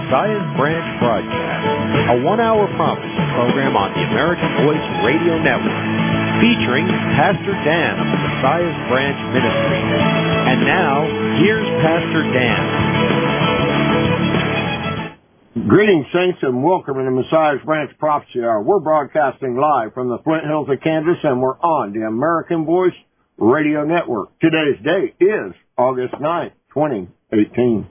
Messiah's Branch broadcast, a one-hour prophecy program on the American Voice Radio Network, featuring Pastor Dan of the Messiah's Branch Ministry. And now, here's Pastor Dan. Greetings, saints, and welcome to the Messiah's Branch Prophecy Hour. We're broadcasting live from the Flint Hills of Kansas, and we're on the American Voice Radio Network. Today's date is August 9th, 2018.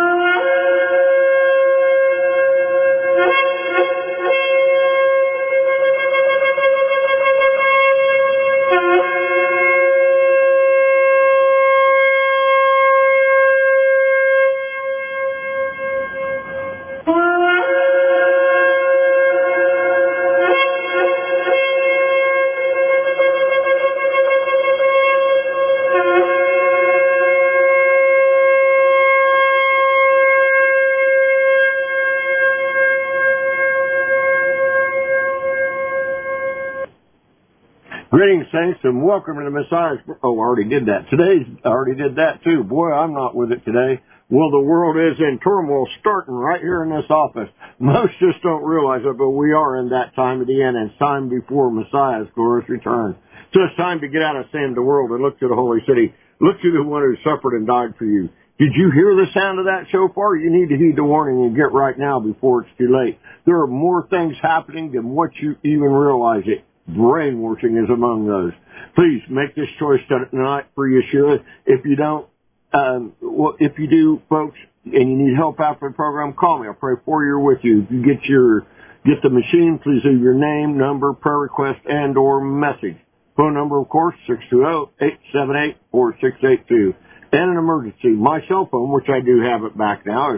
Greetings, saints, and welcome to the Messiah's... Oh, I already did that. I already did that, too. Boy, I'm not with it today. Well, the world is in turmoil starting right here in this office. Most just don't realize it, but we are in that time of the end, and it's time before Messiah's glorious return. So it's time to get out of sin, the world, and look to the holy city. Look to the one who suffered and died for you. Did you hear the sound of that shofar? You need to heed the warning and get right now before it's too late. There are more things happening than what you even realize it. Brainwashing is among those. Please make this choice tonight for Yeshua. If you don't, if you do, folks, and you need help after the program, call me. I'll pray for you or with you. If you get the machine, please leave your name, number, prayer request, and/or message. Phone number, of course, 620-878-4682. And an emergency. My cell phone, which I do have it back now, is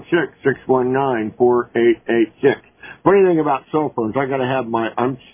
316-619-4886. Funny thing about cell phones, I got to have my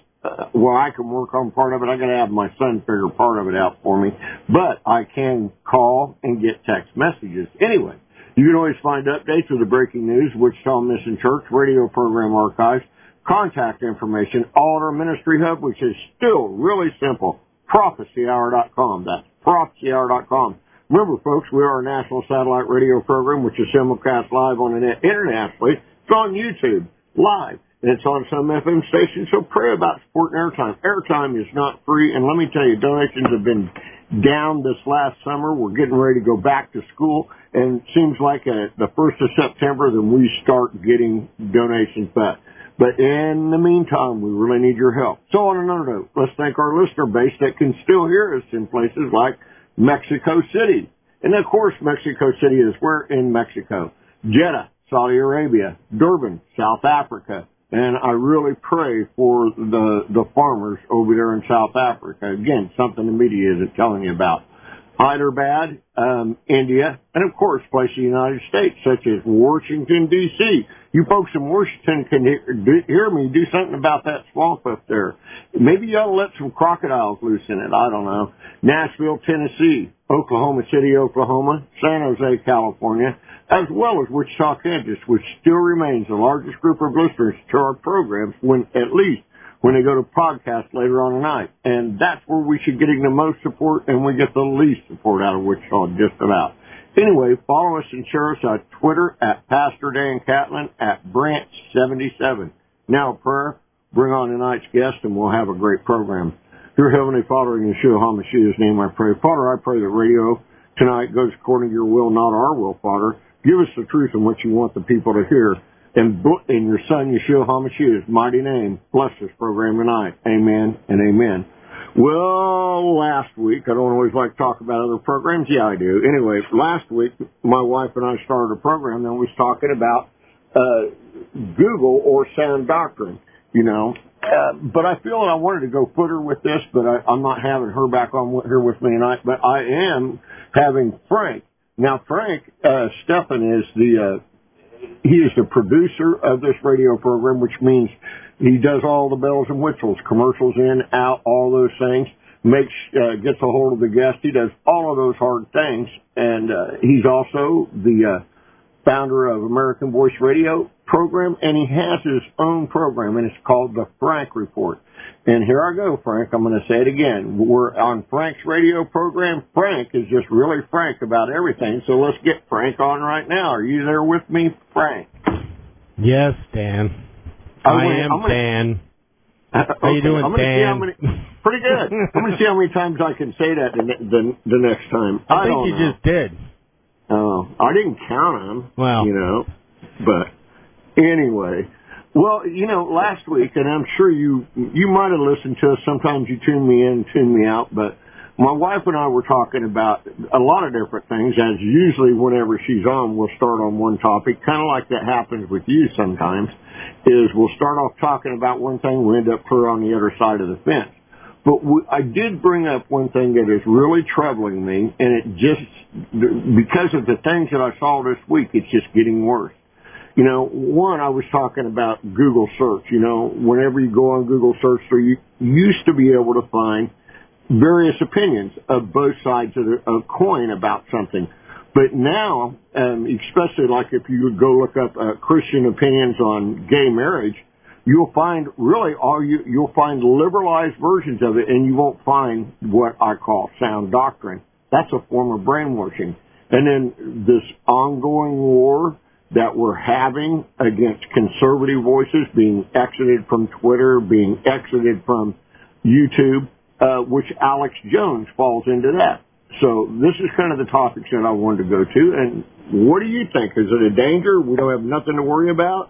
I can work on part of it. I got to have my son figure part of it out for me. But I can call and get text messages. Anyway, you can always find updates of the breaking news, Wichita Mission Church, radio program archives, contact information, all at our ministry hub, which is still really simple, prophecyhour.com. That's prophecyhour.com. Remember, folks, we are a national satellite radio program, which is simulcast live on the net internationally. It's on YouTube, live. And it's on some FM stations, so pray about supporting airtime. Airtime is not free, and let me tell you, donations have been down this last summer. We're getting ready to go back to school, and it seems like the 1st of September, then we start getting donations back. But in the meantime, we really need your help. So on another note, let's thank our listener base that can still hear us in places like Mexico City. And of course, Mexico City is where? In Mexico. Jeddah, Saudi Arabia, Durban, South Africa. And I really pray for the farmers over there in South Africa. Again, something the media isn't telling you about. Hyderabad, India, and of course, places in the United States, such as Washington, D.C. You folks in Washington can hear me do something about that swamp up there. Maybe you ought to let some crocodiles loose in it. I don't know. Nashville, Tennessee, Oklahoma City, Oklahoma, San Jose, California, as well as Wichita, Kansas, which still remains the largest group of listeners to our programs at least when they go to podcast later on tonight. And that's where we should get the most support, and we get the least support out of Wichita, just about. Anyway, follow us and share us on Twitter at Pastor Dan Catlin at Branch77. Now, prayer, bring on tonight's guest, and we'll have a great program. Dear Heavenly Father, in Yeshua HaMashiach's name I pray. Father, I pray that radio tonight goes according to your will, not our will, Father. Give us the truth and what you want the people to hear. And in your Son, Yeshua HaMashiach's mighty name, bless this program tonight. Amen and amen. Well, last week, I don't always like to talk about other programs. Yeah, I do. Anyway, last week, my wife and I started a program, and we was talking about Google or sound doctrine, you know. But I feel that I wanted to go further with this, but I'm not having her back on here with me tonight. But I am having Frank. Now, Frank Stephan is he is the producer of this radio program, which means he does all the bells and whistles, commercials in, out, all those things, gets a hold of the guest. He does all of those hard things, and he's also the founder of American Voice Radio program, and he has his own program, and it's called The Frank Report. And here I go, Frank. I'm going to say it again. We're on Frank's radio program. Frank is just really frank about everything, so let's get Frank on right now. Are you there with me, Frank? Yes, Dan. I am Dan. How you doing, Dan? Pretty good. I'm going to see how many times I can say that the next time. I think you just did. Oh, I didn't count them. Well, but anyway. Well, last week, and I'm sure you might have listened to us. Sometimes you tune me in, tune me out, but my wife and I were talking about a lot of different things, as usually whenever she's on, we'll start on one topic, kind of like that happens with you sometimes, is we'll start off talking about one thing, we end up her on the other side of the fence. But I did bring up one thing that is really troubling me, and it just, because of the things that I saw this week, it's just getting worse. One, I was talking about Google search. Whenever you go on Google search, you used to be able to find various opinions of both sides of a coin about something. But now, especially like if you would go look up Christian opinions on gay marriage, you'll find you'll find liberalized versions of it, and you won't find what I call sound doctrine. That's a form of brainwashing. And then this ongoing war that we're having against conservative voices being exited from Twitter, being exited from YouTube, which Alex Jones falls into that. So this is kind of the topics that I wanted to go to. And what do you think? Is it a danger? We don't have nothing to worry about?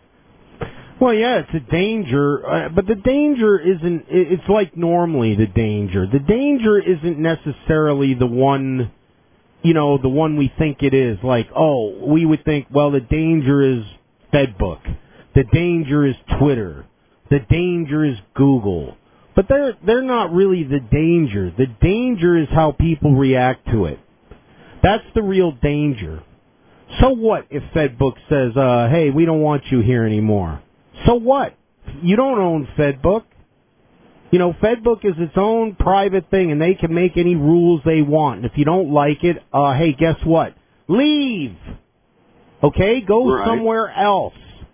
Well, yeah, it's a danger, but the danger isn't, it's like normally the danger. The danger isn't necessarily the one, the one we think it is. Like, we would think, well, the danger is FedBook. The danger is Twitter. The danger is Google. But they're not really the danger. The danger is how people react to it. That's the real danger. So what if FedBook says, hey, we don't want you here anymore? So what? You don't own FedBook. FedBook is its own private thing, and they can make any rules they want. And if you don't like it, hey, guess what? Leave. Okay? Go somewhere else.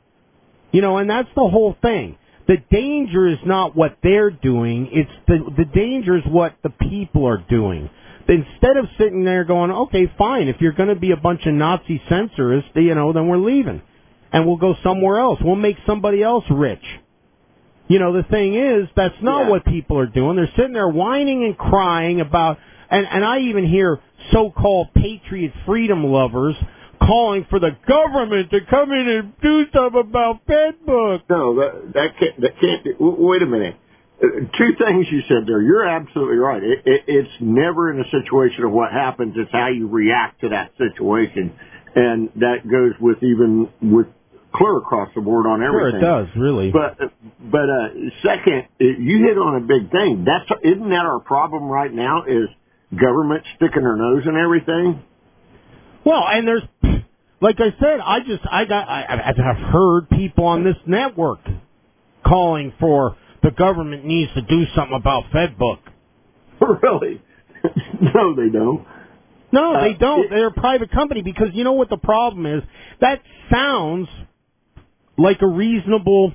And that's the whole thing. The danger is not what they're doing. It's the danger is what the people are doing. Instead of sitting there going, okay, fine, if you're going to be a bunch of Nazi censorists, then we're leaving. And we'll go somewhere else. We'll make somebody else rich. The thing is, that's not what people are doing. They're sitting there whining and crying about, and I even hear so-called patriot freedom lovers calling for the government to come in and do something about FedBook. No, that can't. Wait a minute. Two things you said there. You're absolutely right. It's never in a situation of what happens. It's how you react to that situation, and that goes with clear across the board on everything. Sure, it does, really. But second, you hit on a big thing. Isn't that our problem right now? Is government sticking their nose in everything? Well, and there's, like I said, I've heard people on this network calling for the government needs to do something about FedBook. Really? No, they don't. No, they don't. They're a private company because you know what the problem is? That sounds like a reasonable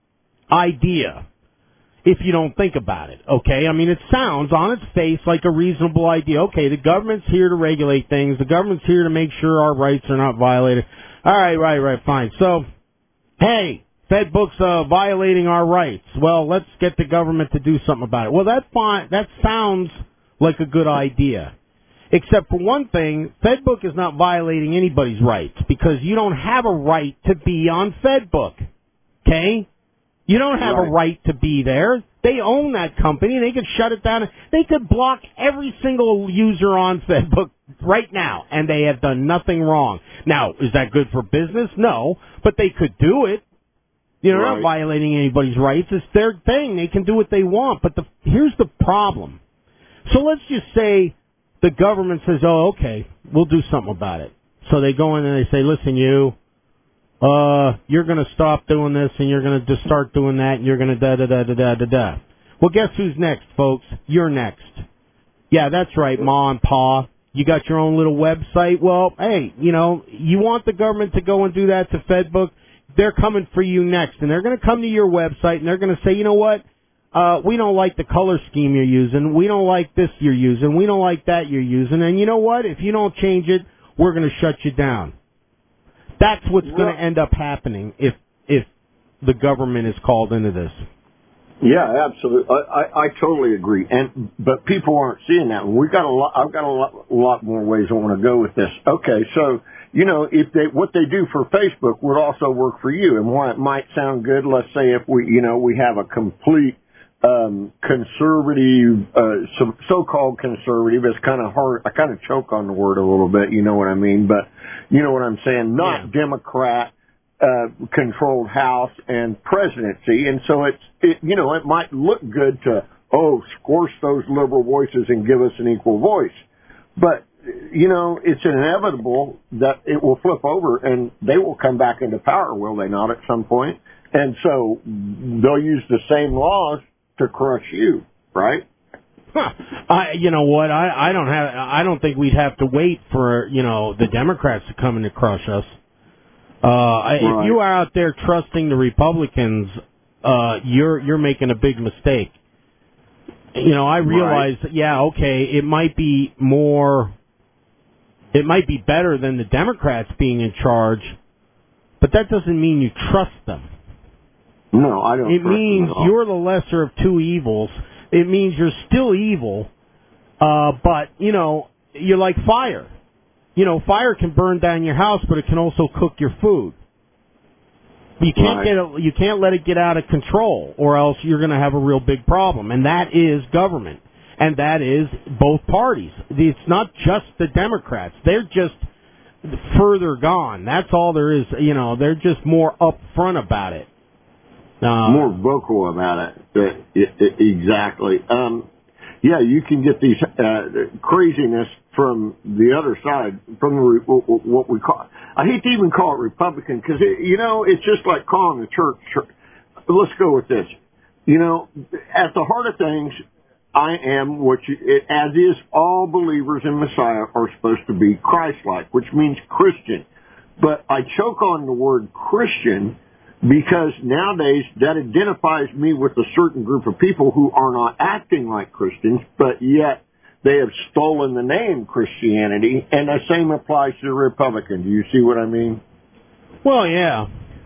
idea if you don't think about it, okay? I mean, it sounds on its face like a reasonable idea. Okay, the government's here to regulate things. The government's here to make sure our rights are not violated. All right, fine. So, hey, FedBook's violating our rights. Well, let's get the government to do something about it. Well, that's fine. That sounds like a good idea. Except for one thing, FedBook is not violating anybody's rights because you don't have a right to be on FedBook, okay? You don't have a right to be there. They own that company. They could shut it down. They could block every single user on FedBook right now, and they have done nothing wrong. Now, is that good for business? No, but they could do it. They're not violating anybody's rights. It's their thing. They can do what they want. But here's the problem. So let's just say the government says, oh, okay, we'll do something about it. So they go in and they say, listen, you're going to stop doing this and you're going to just start doing that and you're going to da-da-da-da-da-da-da. Well, guess who's next, folks? You're next. Yeah, that's right, Ma and Pa. You got your own little website. Well, hey, you want the government to go and do that to FedBook? They're coming for you next. And they're going to come to your website and they're going to say, you know what? We don't like the color scheme you're using. We don't like this you're using. We don't like that you're using. And you know what? If you don't change it, we're going to shut you down. That's what's going to end up happening if the government is called into this. Yeah, absolutely. I totally agree. But people aren't seeing that. I've got a lot more ways I want to go with this. Okay, so if what they do for Facebook would also work for you, and why it might sound good. Let's say if we have a complete conservative, so-called conservative. It's kind of hard. I kind of choke on the word a little bit. You know what I mean? But you know what I'm saying? Not Democrat. Controlled House and presidency, and so it might look good to squash those liberal voices and give us an equal voice, but it's inevitable that it will flip over and they will come back into power, will they not, at some point? And so they'll use the same laws to crush you, right? You know what? I don't think we'd have to wait for the Democrats to come in to crush us. If you are out there trusting the Republicans, you're making a big mistake. I realize that, it might be better than the Democrats being in charge, but that doesn't mean you trust them. No, I don't. It means you're the lesser of two evils. It means you're still evil, but you're like fire. Fire can burn down your house, but it can also cook your food. You can't you can't let it get out of control, or else you're going to have a real big problem. And that is government, and that is both parties. It's not just the Democrats; they're just further gone. That's all there is. They're just more upfront about it, more vocal about it. Exactly. You can get these craziness from the other side, from what we call. I hate to even call it Republican because it's just like calling the church. Let's go with this. At the heart of things, I am as is all believers in Messiah are supposed to be Christ-like, which means Christian. But I choke on the word Christian because nowadays that identifies me with a certain group of people who are not acting like Christians, but yet they have stolen the name Christianity, and the same applies to the Republican. Do you see what I mean? Well, yeah.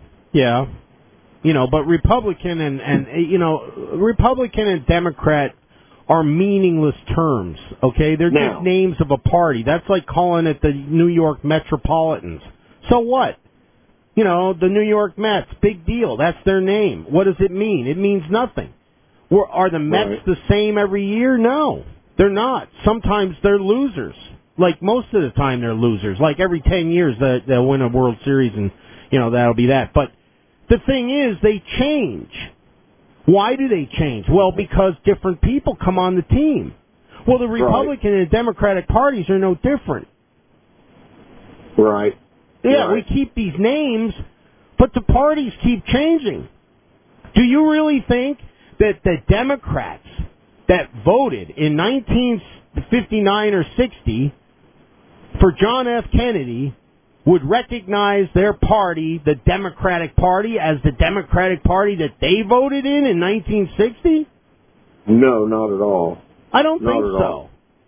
But Republican Republican and Democrat are meaningless terms, okay? They're just names of a party. That's like calling it the New York Metropolitans. So what? The New York Mets, big deal. That's their name. What does it mean? It means nothing. Are the Mets the same every year? No, they're not. Sometimes they're losers. Like most of the time they're losers. Like every 10 years they'll win a World Series and, that'll be that. But the thing is, they change. Why do they change? Well, because different people come on the team. Well, the Republican and Democratic parties are no different. Right. Yeah, we keep these names, but the parties keep changing. Do you really think that the Democrats that voted in 1959 or 60 for John F. Kennedy would recognize their party, the Democratic Party, as the Democratic Party that they voted in 1960? No, not at all. I don't think so.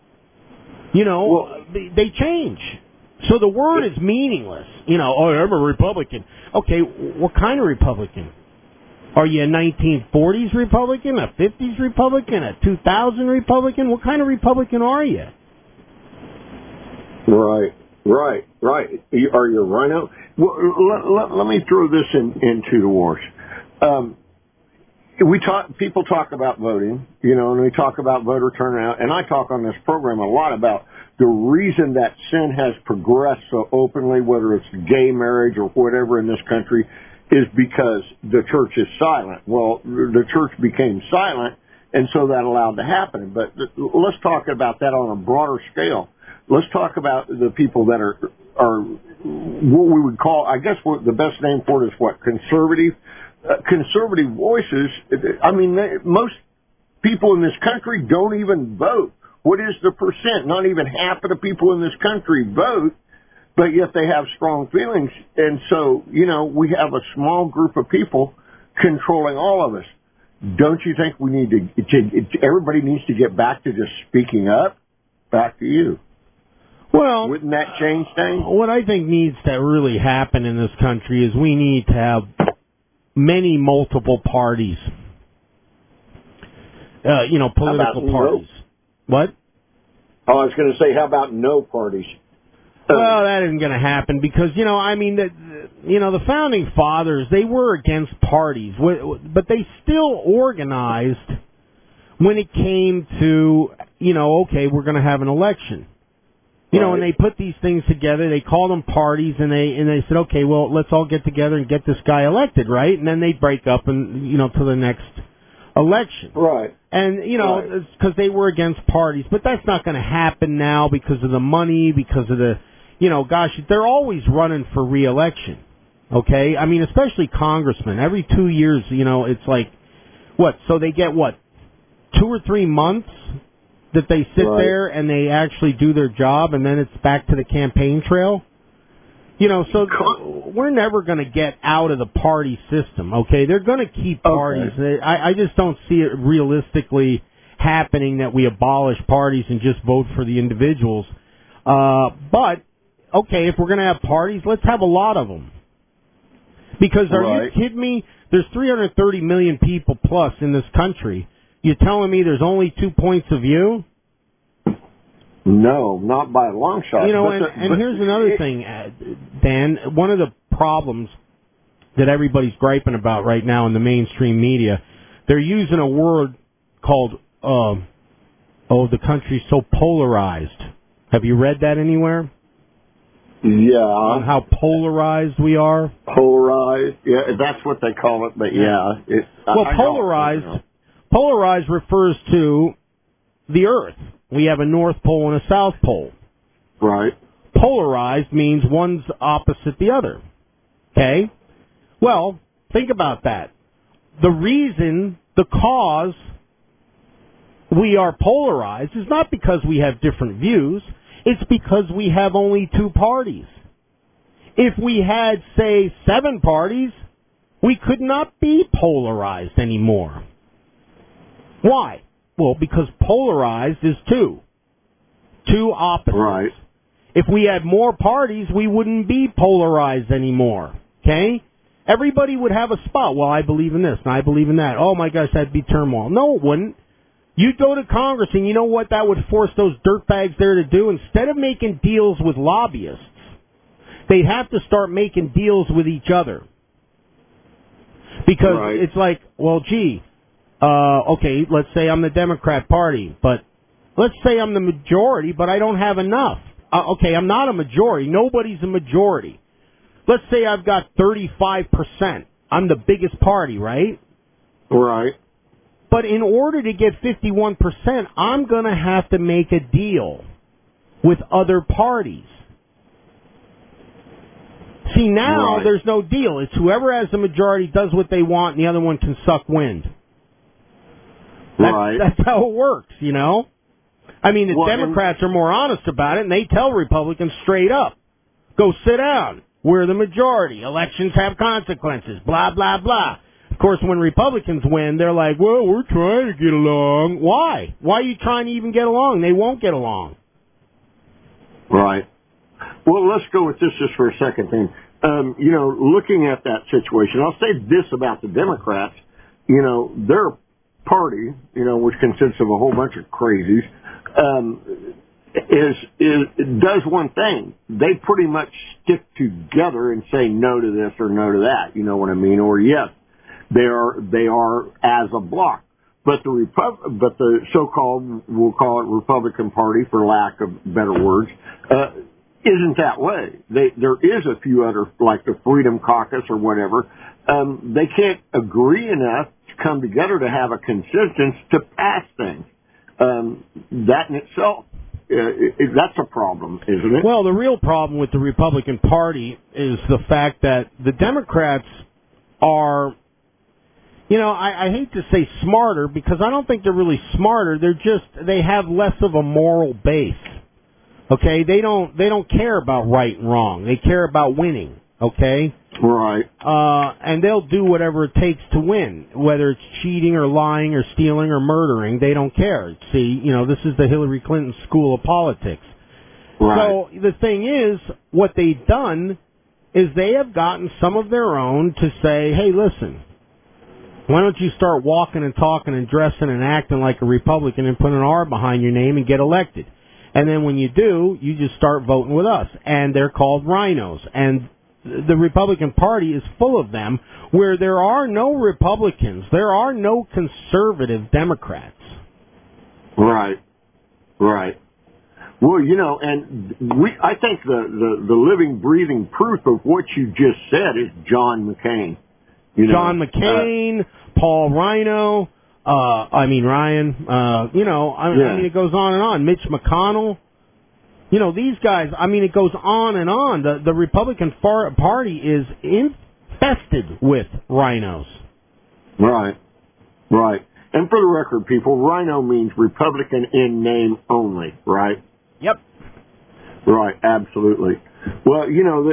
They change. So the word is meaningless. I'm a Republican. Okay, what kind of Republican? Are you a 1940s Republican, a 50s Republican, a 2000 Republican? What kind of Republican are you? Right. Are you a rhino? Well, let me throw this into the wars. People talk about voting, and we talk about voter turnout, and I talk on this program a lot about the reason that sin has progressed so openly, whether it's gay marriage or whatever in this country, is because the church is silent. Well, the church became silent, and so that allowed to happen. But let's talk about that on a broader scale. Let's talk about the people that are what we would call, I guess what the best name for it is conservative. Conservative voices. I mean, most people in this country don't even vote. What is the percent? Not even half of the people in this country vote, but yet they have strong feelings. And so, we have a small group of people controlling all of us. Don't you think we need everybody needs to get back to just speaking up? Back to you. Well, wouldn't that change things? What I think needs to really happen in this country is we need to have many multiple parties. Political parties. No? What? Oh, I was going to say, how about no parties? Well, that isn't going to happen because, the Founding Fathers, they were against parties, but they still organized when it came to, okay, we're going to have an election. And they put these things together, they called them parties, and they said, okay, well, let's all get together and get this guy elected, right? And then they'd break up and, to the next election. Right. And, it's because they were against parties. But that's not going to happen now because of the money, because of the, they're always running for re-election. Okay? I mean, especially congressmen. Every 2 years, it's like, what? So they get, 2 or 3 months that they sit there and they actually do their job, and then it's back to the campaign trail? So we're never going to get out of the party system, okay? They're going to keep parties. Okay. I just don't see it realistically happening that we abolish parties and just vote for the individuals. But, okay, if we're going to have parties, let's have a lot of them. Because are you kidding me? There's 330 million people plus in this country. You're telling me there's only 2 points of view? No, not by a long shot. And here's another thing, Dan. One of the problems that everybody's griping about right now in the mainstream media, they're using a word called, the country's so polarized. Have you read that anywhere? Yeah. On how polarized we are? Polarized, yeah, that's what they call it, but yeah. Polarized refers to the Earth. We have a North Pole and a South Pole. Right. Polarized means one's opposite the other. Okay? Well, think about that. The cause we are polarized is not because we have different views. It's because we have only 2 parties. If we had, say, 7 parties, we could not be polarized anymore. Why? Well, because polarized is 2 opposites. Right. If we had more parties, we wouldn't be polarized anymore. Okay? Everybody would have a spot. Well, I believe in this, and I believe in that. Oh, my gosh, that'd be turmoil. No, it wouldn't. You'd go to Congress, and you know what that would force those dirtbags there to do? Instead of making deals with lobbyists, they'd have to start making deals with each other. Because it's like, well, gee, okay, let's say I'm the Democrat Party, but let's say I'm the majority, but I don't have enough. Okay, I'm not a majority. Nobody's a majority. Let's say I've got 35%. I'm the biggest party, right? Right. But in order to get 51%, I'm going to have to make a deal with other parties. See, now there's no deal. It's whoever has the majority does what they want, and the other one can suck wind. That's how it works, I mean, the Democrats are more honest about it, and they tell Republicans straight up, go sit down. We're the majority. Elections have consequences. Blah, blah, blah. Of course, when Republicans win, they're like, well, we're trying to get along. Why? Why are you trying to even get along? They won't get along. Right. Well, let's go with this just for a second then. Looking at that situation, I'll say this about the Democrats. Their party, which consists of a whole bunch of crazies, does one thing. They pretty much stick together and say no to this or no to that. You know what I mean? Or yes, they are as a block. But the so-called, we'll call it Republican Party for lack of better words, isn't that way. There is a few other, like the Freedom Caucus or whatever. They can't agree enough to come together to have a consensus to pass things. That in itself, that's a problem, isn't it? Well, the real problem with the Republican Party is the fact that the Democrats are, I hate to say smarter because I don't think they're really smarter. They have less of a moral base. Okay, they don't care about right and wrong. They care about winning. Okay, right. And they'll do whatever it takes to win, whether it's cheating or lying or stealing or murdering. They don't care. See, this is the Hillary Clinton school of politics. So the thing is, what they've done is they have gotten some of their own to say, hey, listen, why don't you start walking and talking and dressing and acting like a Republican and put an R behind your name and get elected. And then when you do, you just start voting with us. And they're called rhinos. And the Republican Party is full of them, where there are no Republicans. There are no conservative Democrats. Right. Well, and I think the living, breathing proof of what you just said is John McCain. John McCain, Paul Ryan. I mean, it goes on and on. Mitch McConnell. These guys, it goes on and on. The Republican Party is infested with rhinos. Right. And for the record, people, rhino means Republican in name only, right? Yep. Right, absolutely. Well,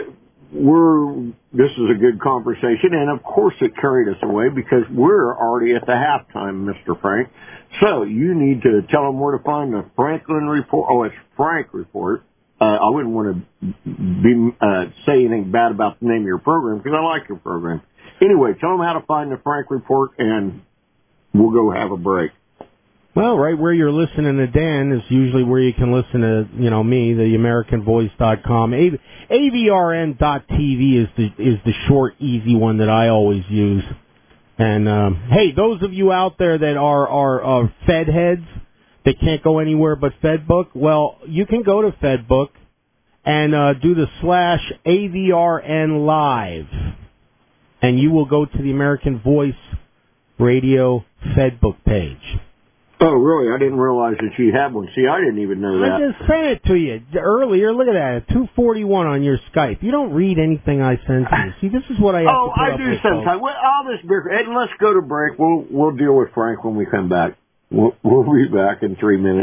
this is a good conversation, and of course it carried us away because we're already at the halftime, Mr. Frank. So you need to tell them where to find the Franklin Report. Oh, it's Frank Report. I wouldn't want to say anything bad about the name of your program because I like your program. Anyway, tell them how to find the Frank Report, and we'll go have a break. Well, right where you're listening to Dan is usually where you can listen to, me, the AmericanVoice.com. AVRN.TV is the short, easy one that I always use. And, hey, those of you out there that are Fed heads that can't go anywhere but FedBook, well, you can go to FedBook and do the /AVRN Live. And you will go to the American Voice Radio FedBook page. Oh, really? I didn't realize that you had one. See, I didn't even know that. I just sent it to you earlier. Look at that, 241 on your Skype. You don't read anything I send to you. See, this is what I have to put I do sometimes. Well, all this beer. Ed, let's go to break. We'll deal with Frank when we come back. We'll be back in 3 minutes.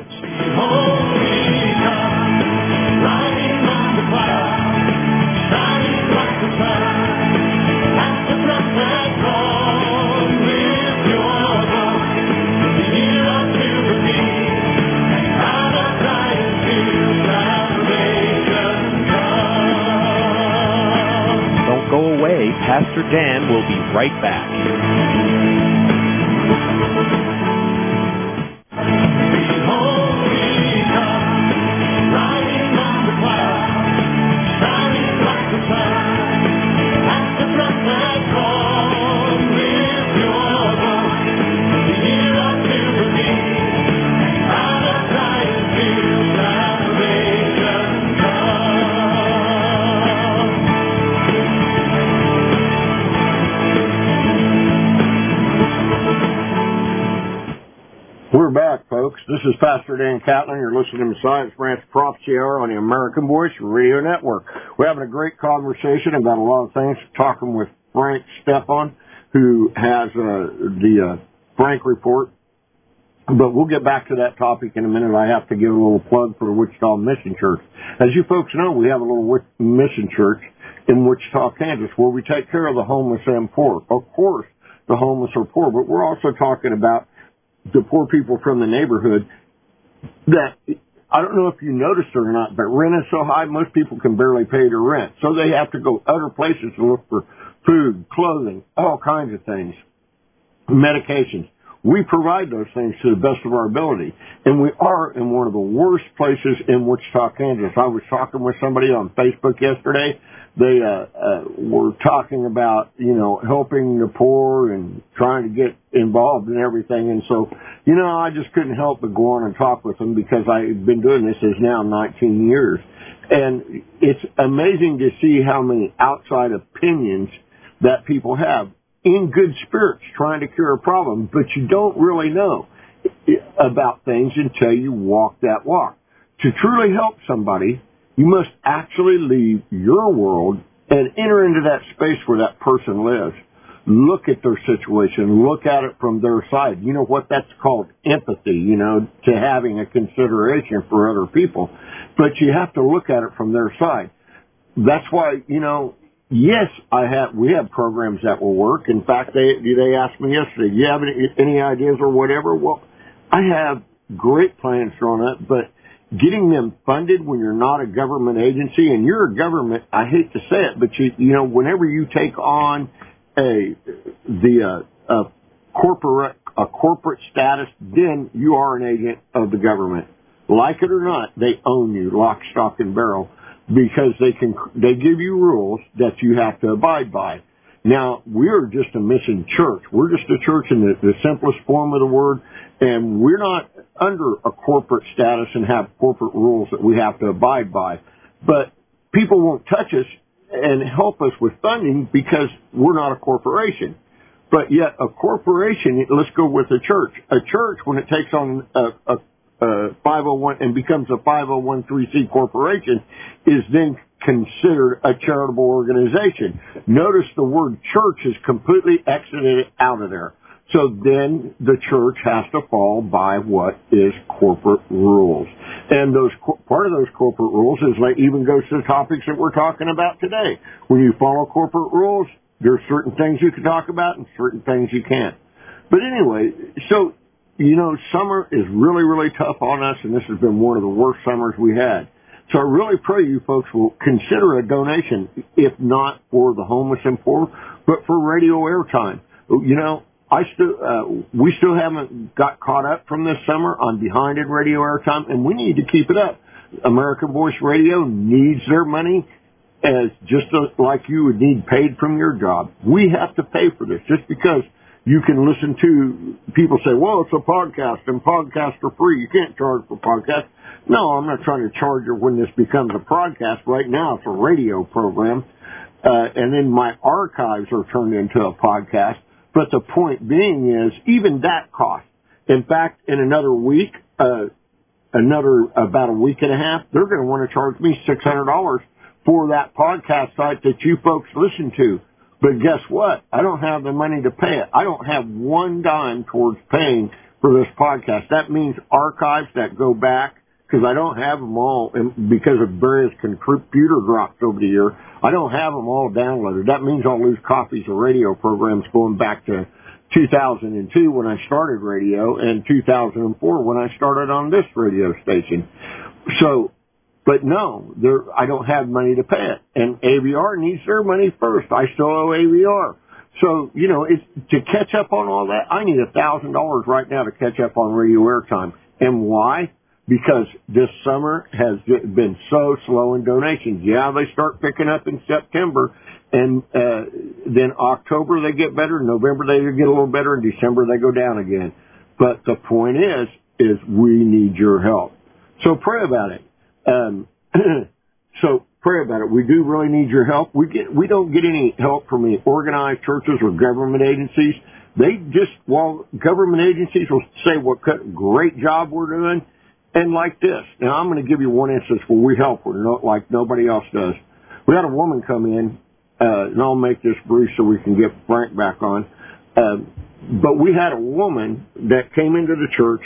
Go away. Pastor Dan will be right back. We're back, folks. This is Pastor Dan Catlin. You're listening to Science Branch Prophecy Hour on the American Voice Radio Network. We're having a great conversation about a lot of things, talking with Frank Stefan, who has the Frank Report. But we'll get back to that topic in a minute. I have to give a little plug for the Wichita Mission Church. As you folks know, we have a little mission church in Wichita, Kansas, where we take care of the homeless and poor. Of course, the homeless are poor, but we're also talking about the poor people from the neighborhood that, I don't know if you noticed it or not, but rent is so high, most people can barely pay their rent. So they have to go other places to look for food, clothing, all kinds of things, medications. We provide those things to the best of our ability. And we are in one of the worst places in Wichita, Kansas. I was talking with somebody on Facebook yesterday. They were talking about, helping the poor and trying to get involved in everything. And so, I just couldn't help but go on and talk with them because I've been doing this is now 19 years. And it's amazing to see how many outside opinions that people have in good spirits trying to cure a problem, but you don't really know about things until you walk that walk. To truly help somebody, you must actually leave your world and enter into that space where that person lives. Look at their situation. Look at it from their side. You know what? That's called empathy, to having a consideration for other people. But you have to look at it from their side. That's why, yes, we have programs that will work. In fact, they asked me yesterday, do you have any ideas or whatever? Well, I have great plans drawn up, but getting them funded when you're not a government agency, and you're a government, I hate to say it, but you know, whenever you take on a corporate status, then you are an agent of the government. Like it or not, they own you, lock, stock, and barrel, because they give you rules that you have to abide by. Now, we're just a mission church. We're just a church in the simplest form of the word, and we're not under a corporate status and have corporate rules that we have to abide by. But people won't touch us and help us with funding because we're not a corporation. But yet a corporation, let's go with a church. A church, when it takes on a 501 and becomes a 501(c)(3) corporation, is then considered a charitable organization. Notice the word church is completely exited out of there. So then the church has to fall by what is corporate rules. And part of those corporate rules is even goes to the topics that we're talking about today. When you follow corporate rules, there's certain things you can talk about and certain things you can't. But anyway, so, you know, summer is really, really tough on us, and this has been one of the worst summers we had. So I really pray you folks will consider a donation, if not for the homeless and poor, but for radio airtime. You know, we still haven't got caught up from this summer on behind in radio airtime, and we need to keep it up. American Voice Radio needs their money as like you would need paid from your job. We have to pay for this. Just because you can listen to people say, well, it's a podcast and podcasts are free. You can't charge for podcasts. No, I'm not trying to charge you when this becomes a podcast. Right now it's a radio program. And then my archives are turned into a podcast. But the point being is, even that costs. In fact, in another week, about a week and a half, they're going to want to charge me $600 for that podcast site that you folks listen to. But guess what? I don't have the money to pay it. I don't have one dime towards paying for this podcast. That means archives that go back, because I don't have them all, because of various computer drops over the year. I don't have them all downloaded. That means I'll lose copies of radio programs going back to 2002 when I started radio, and 2004 when I started on this radio station. So, but no, I don't have money to pay it. And AVR needs their money first. I still owe AVR. So, you know, to catch up on all that, I need $1,000 right now to catch up on radio airtime. And why? Because this summer has been so slow in donations. Yeah, they start picking up in September, and then October they get better, November they get a little better, and December they go down again. But the point is we need your help. So pray about it. So pray about it. We do really need your help. We don't get any help from any organized churches or government agencies. While government agencies will say what great job we're doing, and like this. Now, I'm going to give you one instance where we help her, like nobody else does. We had a woman come in, and I'll make this brief so we can get Frank back on. But we had a woman that came into the church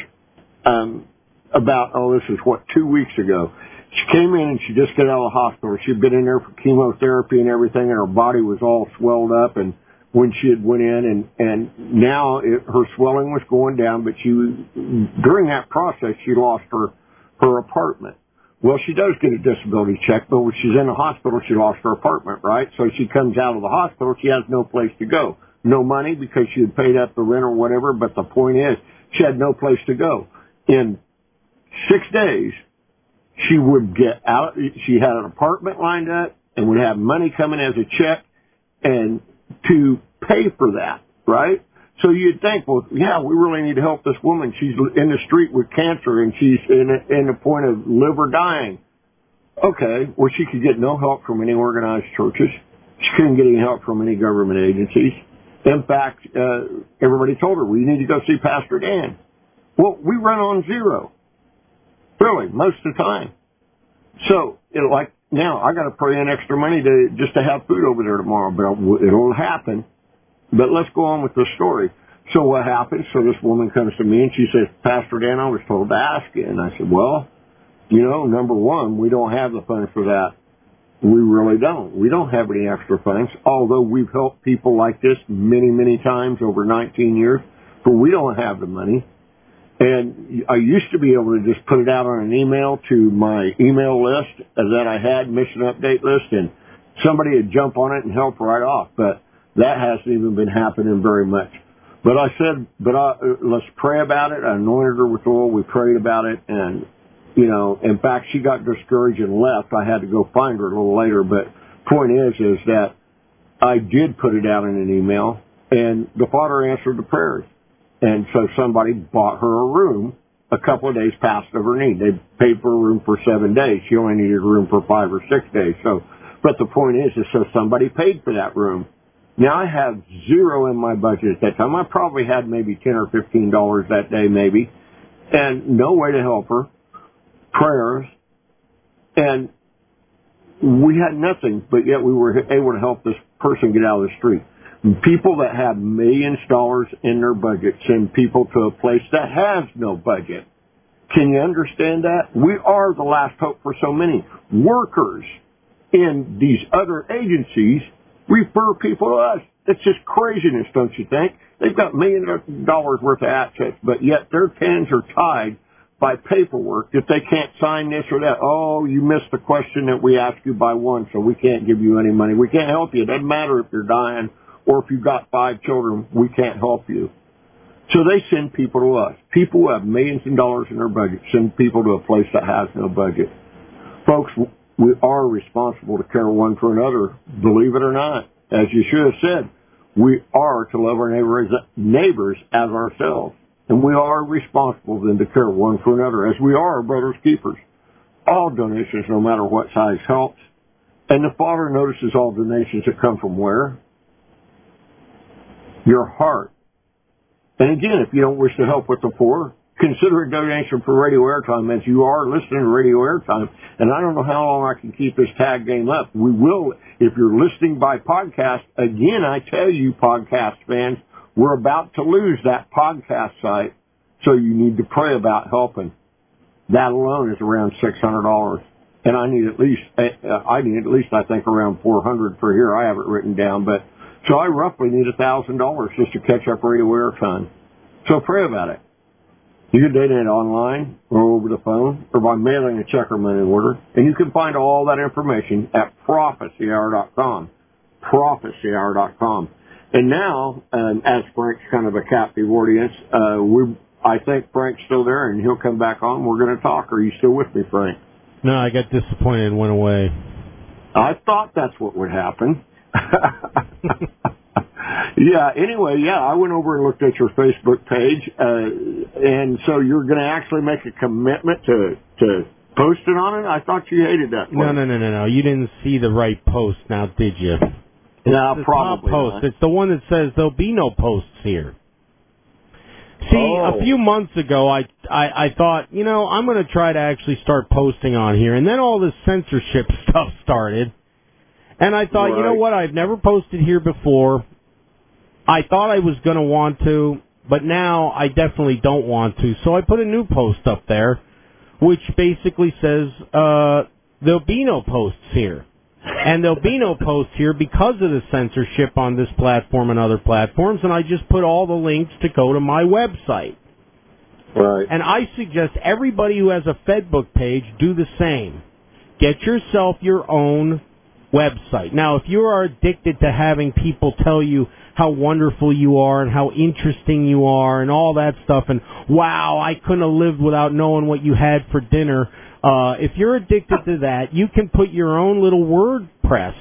this is 2 weeks ago. She came in and she just got out of the hospital. She'd been in there for chemotherapy and everything, and her body was all swelled up. And when she had went in, and now her swelling was going down, but during that process, she lost her apartment. Well, she does get a disability check, but when she's in the hospital, she lost her apartment, right? So she comes out of the hospital, she has no place to go. No money because she had paid up the rent or whatever, but the point is, she had no place to go. In 6 days, she would get out, she had an apartment lined up and would have money coming as a check and to pay for that, right? So you'd think, well, yeah, we really need to help this woman. She's in the street with cancer and she's in the point of live or dying. Okay, well, she could get no help from any organized churches. She couldn't get any help from any government agencies. In fact, everybody told her, well, you need to go see Pastor Dan. Well, we run on zero, really, most of the time. So, now I got to pray in extra money just to have food over there tomorrow, but it'll happen. But let's go on with the story. So what happens? So this woman comes to me and she says, Pastor Dan, I was told to ask you. And I said, well, number one, we don't have the funds for that. We really don't. We don't have any extra funds, although we've helped people like this many, many times over 19 years, but we don't have the money. And I used to be able to just put it out on an email to my email list that I had, mission update list, and somebody would jump on it and help right off. But that hasn't even been happening very much. But I said, let's pray about it. I anointed her with oil. We prayed about it. And, you know, in fact, she got discouraged and left. I had to go find her a little later. But point is that I did put it out in an email, and the Father answered the prayers. And so somebody bought her a room a couple of days past of her need. They paid for a room for 7 days. She only needed a room for 5 or 6 days. So, but the point is so somebody paid for that room. Now I have zero in my budget at that time. I probably had maybe $10 or $15 that day maybe, and no way to help her. Prayers, and we had nothing, but yet we were able to help this person get out of the street. People that have millions of dollars in their budget send people to a place that has no budget. Can you understand that? We are the last hope for so many. Workers in these other agencies refer people to us. It's just craziness, don't you think? They've got millions of dollars worth of assets, but yet their hands are tied by paperwork that they can't sign this or that. Oh, you missed the question that we asked you by one, so we can't give you any money. We can't help you. It doesn't matter if you're dying or if you've got 5 children, we can't help you. So they send people to us. People who have millions of dollars in their budget send people to a place that has no budget. Folks, we are responsible to care one for another, believe it or not. As you should have said, we are to love our neighbors as ourselves. And we are responsible then to care one for another, as we are our brother's keepers. All donations, no matter what size, helps. And the Father notices all donations that come from where? Your heart. And again, if you don't wish to help with the poor, consider a donation for radio airtime, as you are listening to radio airtime. And I don't know how long I can keep this tag game up. We will, if you're listening by podcast, again, I tell you, podcast fans, we're about to lose that podcast site, so you need to pray about helping. That alone is around $600, and I need at least I think around $400 for here. I have it written down, but so I roughly need $1,000 just to catch up radio airtime. So pray about it. You can donate online or over the phone or by mailing a check or money order, and you can find all that information at prophecyhour.com. Prophecyhour.com. And now, as Frank's kind of a captive audience, I think Frank's still there, and he'll come back on. We're going to talk. Are you still with me, Frank? No, I got disappointed and went away. I thought that's what would happen. Yeah, anyway, I went over and looked at your Facebook page, and so you're going to actually make a commitment to posting on it? I thought you hated that place. No. You didn't see the right post now, did you? No, it's probably post. not. It's the one that says there'll be no posts here. See, a few months ago, I thought, I'm going to try to actually start posting on here, and then all this censorship stuff started, and I thought, You know what, I've never posted here before. I thought I was going to want to, but now I definitely don't want to, so I put a new post up there, which basically says, there'll be no posts here. And there'll be no posts here because of the censorship on this platform and other platforms, and I just put all the links to go to my website. Right. And I suggest everybody who has a FedBook page do the same. Get yourself your own website. Now, if you are addicted to having people tell you how wonderful you are and how interesting you are and all that stuff, and wow, I couldn't have lived without knowing what you had for dinner, if you're addicted to that, you can put your own little WordPress,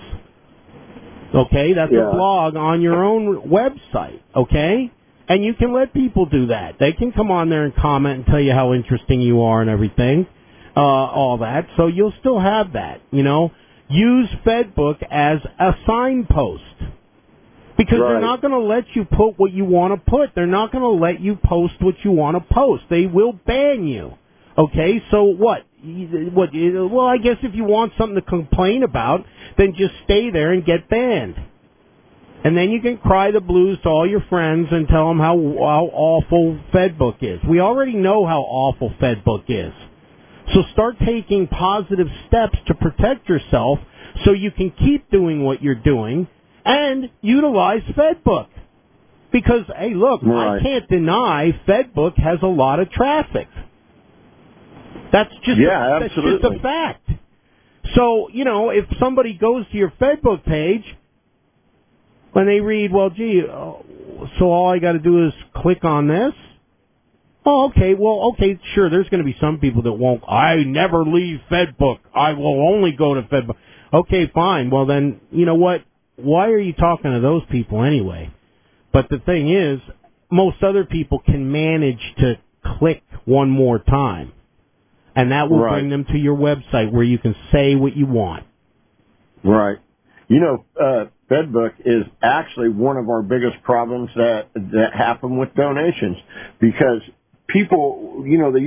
okay? That's a blog on your own website, okay? And you can let people do that. They can come on there and comment and tell you how interesting you are and everything, all that. So you'll still have that, Use FedBook as a signpost. Because they're not going to let you put what you want to put. They're not going to let you post what you want to post. They will ban you. Okay, so what? Well, I guess if you want something to complain about, then just stay there and get banned. And then you can cry the blues to all your friends and tell them how awful FedBook is. We already know how awful FedBook is. So start taking positive steps to protect yourself so you can keep doing what you're doing and utilize FedBook. Because, hey, look, Right. I can't deny FedBook has a lot of traffic. That's just that's just a fact. So, you know, if somebody goes to your FedBook page and they read, well, gee, so all I got to do is click on this? Oh, okay, well, okay, sure, there's going to be some people that won't. I never leave FedBook. I will only go to FedBook. Okay, fine. Well, then, you know what? Why are you talking to those people anyway? But the thing is, most other people can manage to click one more time. And that will bring them to your website where you can say what you want. Right. You know, FedBook is actually one of our biggest problems that happen with donations, because people, you know,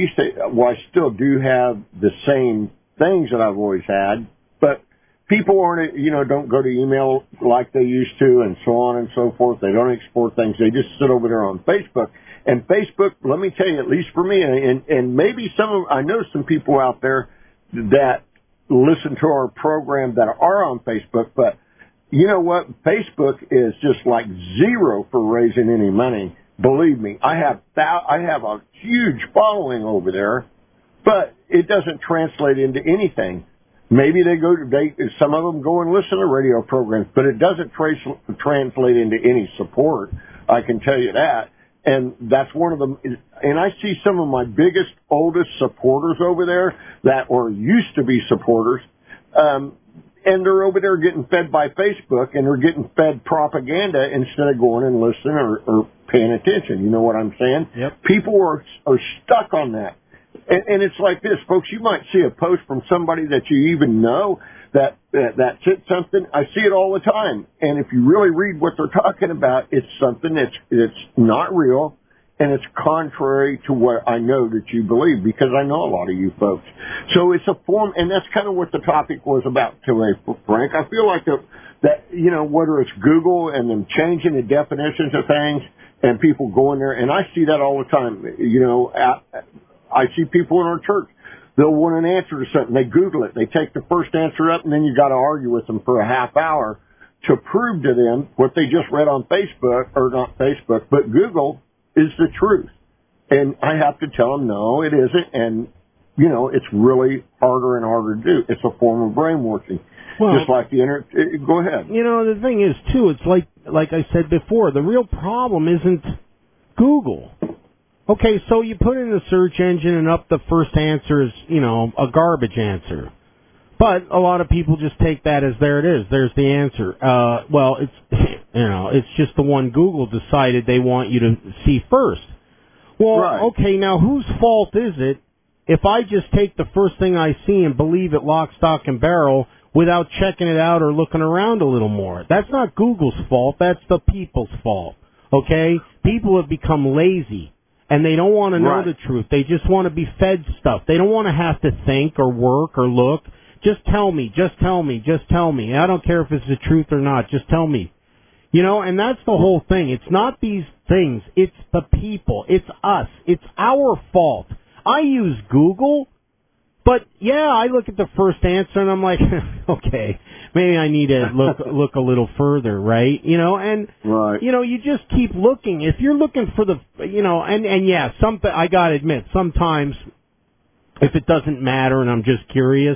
I still do have the same things that I've always had, but people aren't, you know, don't go to email like they used to, and so on and so forth. They don't export things. They just sit over there on Facebook. And Facebook, let me tell you, at least for me, and maybe I know some people out there that listen to our program that are on Facebook, but you know what? Facebook is just like zero for raising any money. Believe me, I have a huge following over there, but it doesn't translate into anything. Maybe some of them go and listen to radio programs, but it doesn't translate into any support. I can tell you that. And that's one of them. And I see some of my biggest, oldest supporters over there that used to be supporters, and they're over there getting fed by Facebook, and they're getting fed propaganda instead of going and listening or paying attention. You know what I'm saying? Yep. People are stuck on that. And it's like this, folks. You might see a post from somebody that you even know that said something. I see it all the time. And if you really read what they're talking about, it's something that's not real, and it's contrary to what I know that you believe, because I know a lot of you folks. So it's a form, and that's kind of what the topic was about today, Frank. I feel like that, you know, whether it's Google and them changing the definitions of things and people going there, and I see that all the time. You know, I see people in our church. They'll want an answer to something. They Google it. They take the first answer up, and then you got to argue with them for a half hour to prove to them what they just read on Facebook, or not Facebook, but Google is the truth. And I have to tell them, no, it isn't. And, you know, it's really harder and harder to do. It's a form of brainwashing. Well, just like the internet. Go ahead. You know, the thing is, too, it's like I said before, the real problem isn't Google. Okay, so you put in the search engine and up the first answer is, you know, a garbage answer. But a lot of people just take that as there it is. There's the answer. Well, it's, you know, it's just the one Google decided they want you to see first. Well, right. Okay, now whose fault is it if I just take the first thing I see and believe it lock, stock, and barrel without checking it out or looking around a little more? That's not Google's fault. That's the people's fault. Okay? People have become lazy. And they don't want to know the truth. They just want to be fed stuff. They don't want to have to think or work or look. Just tell me, just tell me, just tell me. I don't care if it's the truth or not. Just tell me. You know, and that's the whole thing. It's not these things. It's the people. It's us. It's our fault. I use Google, but, yeah, I look at the first answer and I'm like, okay, maybe I need to look a little further, right? You know, and, you know, you just keep looking. If you're looking for the, you know, and yeah, I got to admit, sometimes if it doesn't matter and I'm just curious,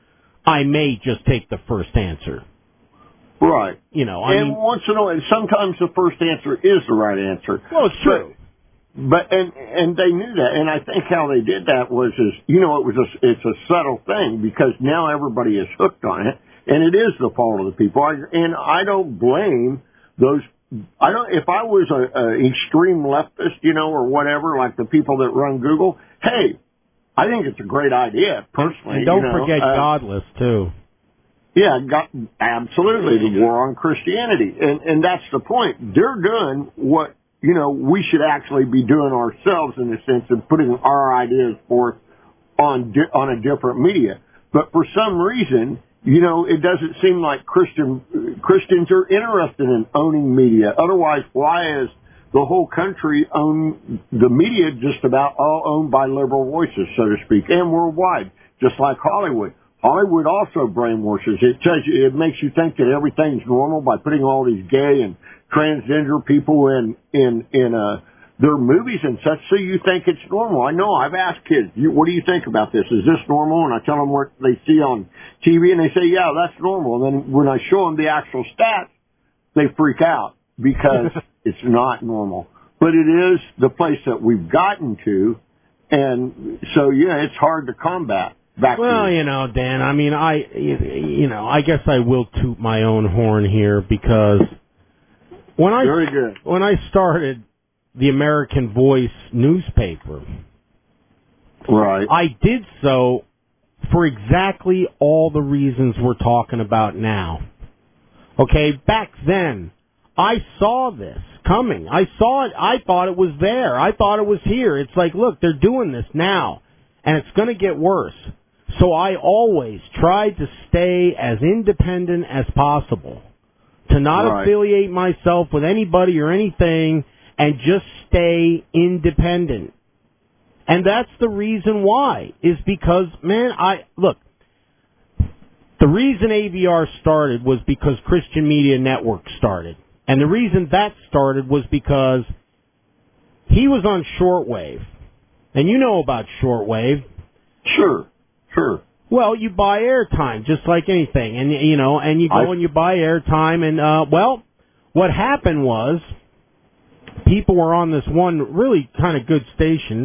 I may just take the first answer. Right. You know, I mean, once in a while, sometimes the first answer is the right answer. Well, it's true. But and they knew that, and I think how they did that was, you know, it's a subtle thing, because now everybody is hooked on it, and it is the fault of the people. And I don't blame those. If I was a extreme leftist, you know, or whatever, like the people that run Google, hey, I think it's a great idea personally. And don't forget godless too. Yeah, absolutely, the war on Christianity, and that's the point. They're doing what, you know, we should actually be doing ourselves, in the sense of putting our ideas forth on a different media. But for some reason, you know, it doesn't seem like Christians are interested in owning media. Otherwise, why is the whole country the media just about all owned by liberal voices, so to speak, and worldwide, just like Hollywood? Hollywood also brainwashes. It makes you think that everything's normal by putting all these gay and transgender people in their movies and such, so you think it's normal. I know. I've asked kids, what do you think about this? Is this normal? And I tell them what they see on TV, and they say, yeah, that's normal. And then when I show them the actual stats, they freak out because it's not normal. But it is the place that we've gotten to, and so, yeah, it's hard to combat. Well, Dan, I mean, I guess I will toot my own horn here because when I started the American Voice newspaper, right, I did so for exactly all the reasons we're talking about now. Okay, back then, I saw this coming. I saw it. I thought it was there. I thought it was here. It's like, look, they're doing this now, and it's going to get worse. So I always tried to stay as independent as possible, to not affiliate myself with anybody or anything, and just stay independent. And that's the reason why, is because, man, the reason AVR started was because Christian Media Network started. And the reason that started was because he was on shortwave. And you know about shortwave. Sure. Well, you buy airtime, just like anything. And, and you go and you buy airtime. And, what happened was people were on this one really kind of good station.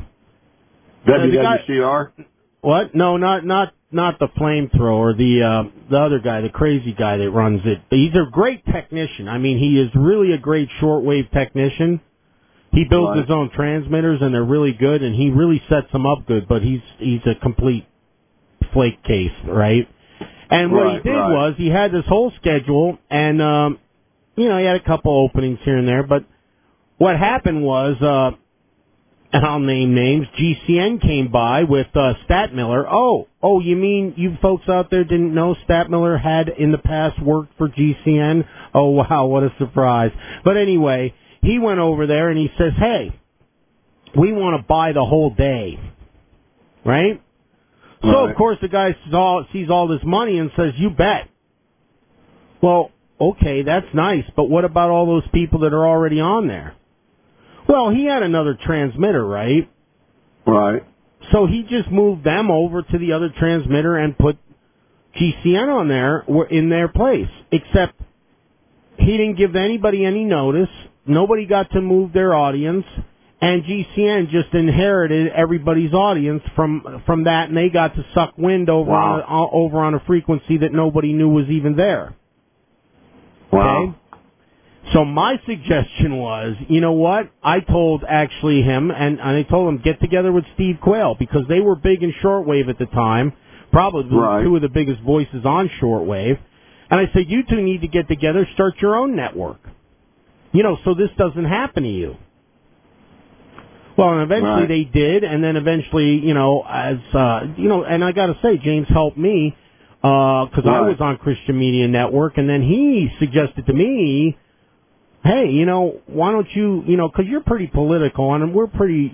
WWCR? What? No, not the flamethrower. The other guy, the crazy guy that runs it. He's a great technician. I mean, he is really a great shortwave technician. He builds his own transmitters, and they're really good, and he really sets them up good. But he's a complete flake case, right? And what he did was he had this whole schedule, and he had a couple openings here and there. But what happened was, and I'll name names, GCN came by with Statmiller. Oh, you mean you folks out there didn't know Statmiller had in the past worked for GCN? Oh, wow, what a surprise. But anyway, he went over there and he says, hey, we want to buy the whole day, right? So, of course, the guy sees all this money and says, you bet. Well, okay, that's nice, but what about all those people that are already on there? Well, he had another transmitter, right? Right. So he just moved them over to the other transmitter and put GCN on there in their place. Except he didn't give anybody any notice. Nobody got to move their audience. And GCN just inherited everybody's audience from that, and they got to suck wind over on a frequency that nobody knew was even there. Wow. Okay? So my suggestion was, you know what? I told actually him, and I told him get together with Steve Quayle, because they were big in shortwave at the time, probably two of the biggest voices on shortwave. And I said, you two need to get together, start your own network. So this doesn't happen to you. Well, and eventually they did, and then eventually, and I got to say, James helped me, because I was on Christian Media Network, and then he suggested to me, hey, why don't you, because you're pretty political, and we're pretty,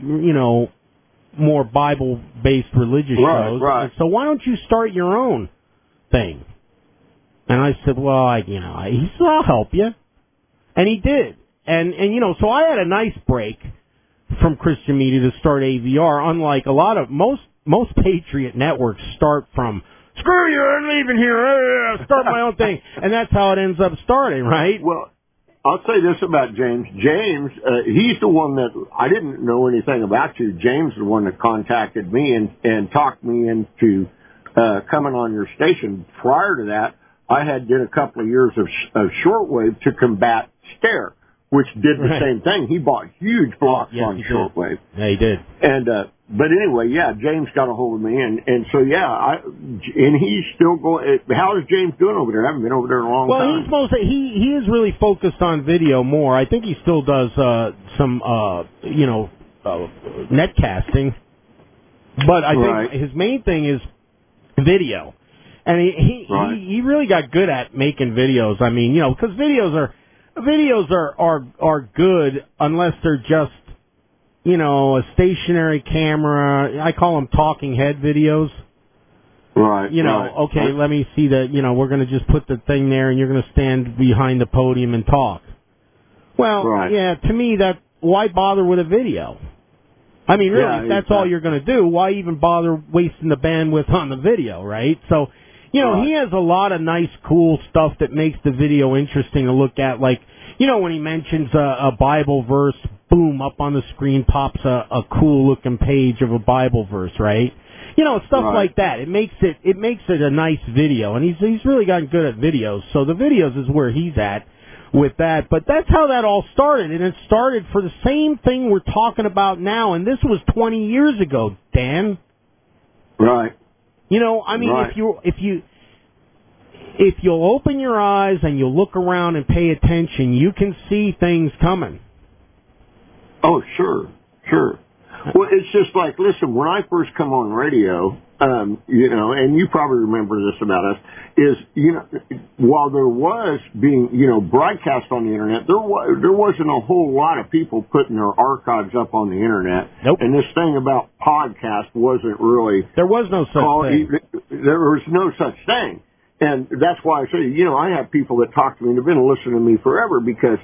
more Bible-based religious shows. Right. So why don't you start your own thing? And I said, well, he said, I'll help you. And he did. And so I had a nice break from Christian Media to start AVR, unlike most Patriot networks start from, screw you, I'm leaving here, start my own thing. And that's how it ends up starting, right? Well, I'll say this about James. James, he's the one that, I didn't know anything about you. James is the one that contacted me and talked me into coming on your station. Prior to that, I did a couple of years of shortwave to combat Stare, which did the same thing. He bought huge blocks on shortwave. Yeah, he did. And but anyway, James got a hold of me, and so and he's still going. How is James doing over there? I haven't been over there in a long time. Well, he is really focused on video more. I think he still does some netcasting, but I think his main thing is video, and he really got good at making videos. I mean, because videos are good unless they're just, a stationary camera. I call them talking head videos. Right. Okay, let me see that, we're going to just put the thing there and you're going to stand behind the podium and talk. Well, yeah, to me, why bother with a video? I mean, really, if that's all you're going to do, why even bother wasting the bandwidth on the video, right? So, he has a lot of nice, cool stuff that makes the video interesting to look at. Like, when he mentions a Bible verse, boom, up on the screen pops a cool-looking page of a Bible verse, right? Stuff like that. It makes it a nice video, and he's really gotten good at videos. So the videos is where he's at with that. But that's how that all started, and it started for the same thing we're talking about now, and this was 20 years ago, Dan. Right. I mean, if you'll open your eyes and you'll look around and pay attention, you can see things coming. Oh, sure. Well, it's just like, listen, when I first come on radio, and you probably remember this about us, is, while there was being, broadcast on the Internet, there wasn't a whole lot of people putting their archives up on the Internet. Nope. And this thing about podcast wasn't really... There was no such thing. There was no such thing. And that's why I say, I have people that talk to me and have been listening to me forever because...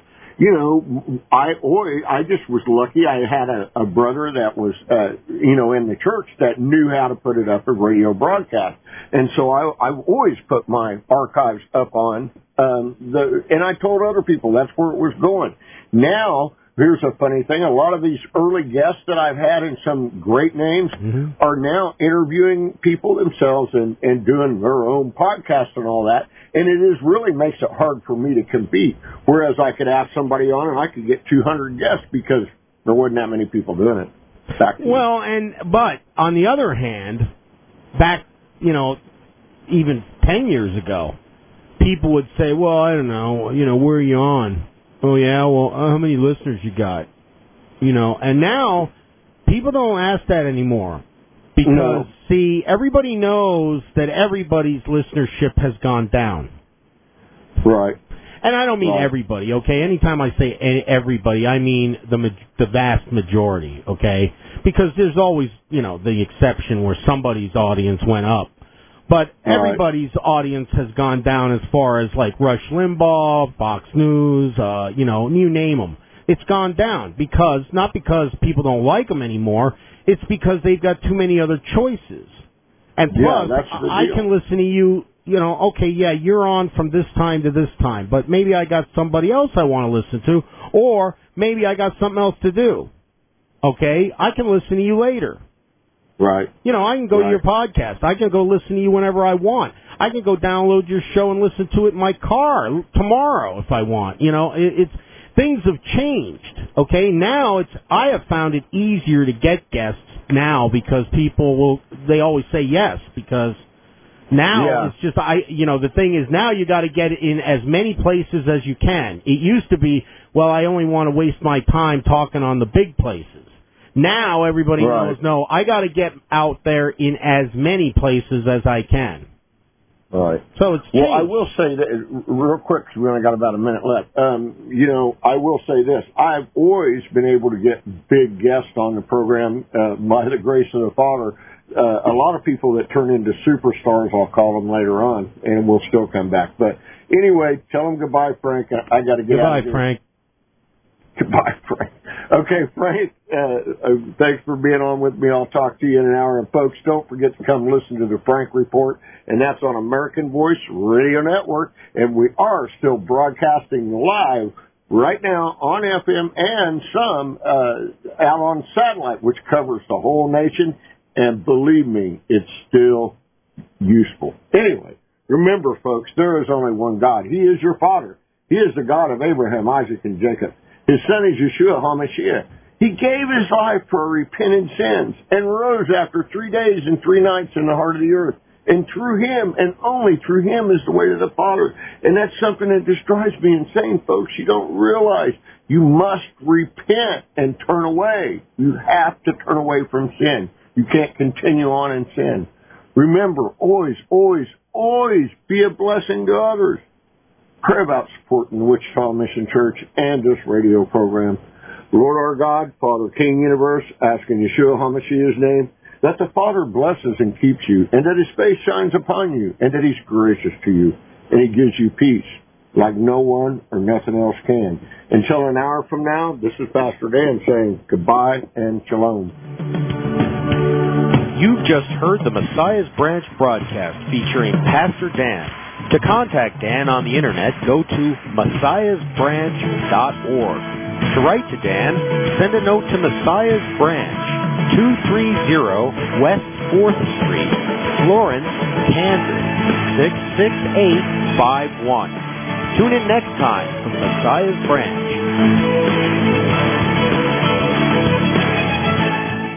I just was lucky. I had a brother that was, in the church that knew how to put it up a radio broadcast. And so I've always put my archives up on, and I told other people that's where it was going. Now, here's a funny thing. A lot of these early guests that I've had and some great names are now interviewing people themselves and doing their own podcast and all that. And it really makes it hard for me to compete. Whereas I could ask somebody on and I could get 200 guests because there wasn't that many people doing it back then. Well, but on the other hand, back, even 10 years ago, people would say, well, I don't know, where are you on? Oh, yeah, well, how many listeners you got? And now people don't ask that anymore. Because, see, everybody knows that everybody's listenership has gone down. Right. And I don't mean everybody, okay? Anytime I say everybody, I mean the vast majority, okay? Because there's always, the exception where somebody's audience went up. But everybody's audience has gone down as far as, like, Rush Limbaugh, Fox News, you name them. It's gone down not because people don't like them anymore. It's because they've got too many other choices. And plus, I can listen to you, you're on from this time to this time, but maybe I got somebody else I want to listen to, or maybe I got something else to do. Okay? I can listen to you later. Right. I can go to your podcast. I can go listen to you whenever I want. I can go download your show and listen to it in my car tomorrow if I want. It's things have changed. Okay, now I have found it easier to get guests now because they always say yes because now it's just the thing is now you got to get it in as many places as you can. It used to be, well, I only want to waste my time talking on the big places. Now everybody knows, no, I got to get out there in as many places as I can. Right. So it's changed. Well, I will say that real quick, because we only got about a minute left. I will say this. I've always been able to get big guests on the program by the grace of the Father. A lot of people that turn into superstars, I'll call them later on, and will still come back. But anyway, tell them goodbye, Frank. I got to get out of here. Goodbye, Frank. Goodbye, Frank. Okay, Frank, thanks for being on with me. I'll talk to you in an hour. And folks, don't forget to come listen to the Frank Report, and that's on American Voice Radio Network. And we are still broadcasting live right now on FM and some out on satellite, which covers the whole nation. And believe me, it's still useful. Anyway, remember, folks, there is only one God. He is your Father. He is the God of Abraham, Isaac, and Jacob. His son is Yeshua HaMashiach. He gave his life for repentant sins and rose after 3 days and 3 nights in the heart of the earth. And through him, and only through him, is the way to the Father. And that's something that just drives me insane, folks. You don't realize you must repent and turn away. You have to turn away from sin. You can't continue on in sin. Remember, always, always, always be a blessing to others. Pray about supporting the Wichita Mission Church and this radio program. Lord our God, Father, King, Universe, asking Yeshua HaMashiach's name, that the Father blesses and keeps you, and that his face shines upon you, and that he's gracious to you, and he gives you peace. like no one or nothing else can. Until an hour from now, this is Pastor Dan saying goodbye and shalom. You've just heard the Messiah's Branch broadcast featuring Pastor Dan. To contact Dan on the internet, go to messiahsbranch.org. To write to Dan, send a note to Messiah's Branch, 230 West 4th Street, Florence, Kansas, 66851. Tune in next time for Messiah's Branch.